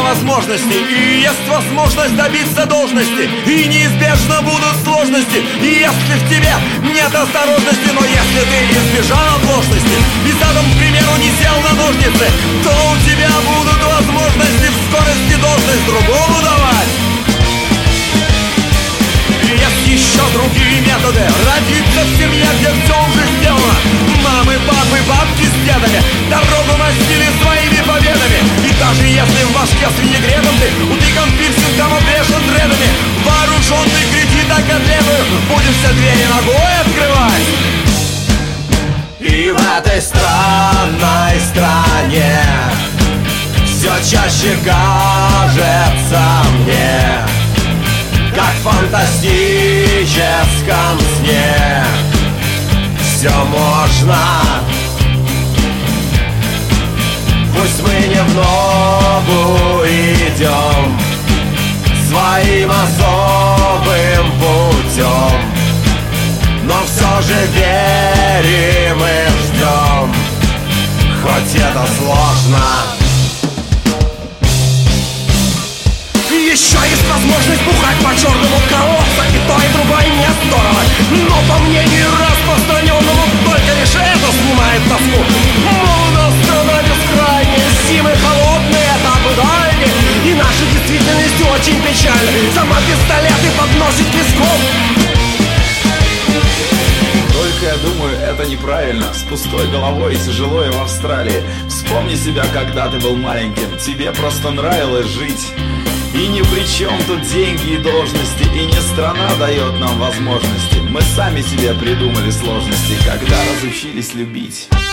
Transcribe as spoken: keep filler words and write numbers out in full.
возможности, и есть возможность добиться должности, и неизбежно будут сложности. И если в тебе нет осторожности, но если ты избежал оплошности и задом, к примеру, не сел на ножницы, то у тебя будут возможности в скорости должность другому давать. Есть еще другие методы. Родиться в семье, где все уже сделано. Мамы, папы, бабки с дедами дорогу носили своими победами. И даже если в башке с винегретом ты утыкан пирсингом, обвешан дредами, вооруженный кредитом котлетою, будешь все двери ногой открывать. И в этой странной стране все чаще кажется мне, как в фантастическом сне, все можно. Пусть мы не в ногу идем своим особым путем, но все же верим и ждем, хоть это сложно. Еще есть возможность бухать по черному колодцу, и то, и другое не здорово. Но по мнению распространенного, только лишь это снимает тоску. Молодость страна бескрайняя, зимы холодные, этапы дальние, и наша действительность очень печальна. Сама пистолеты подносит песком. Только я думаю, это неправильно. С пустой головой и тяжело и в Австралии. Вспомни себя, когда ты был маленьким. Тебе просто нравилось жить. И ни при чем тут деньги и должности, и не страна дает нам возможности. Мы сами себе придумали сложности, когда разучились любить.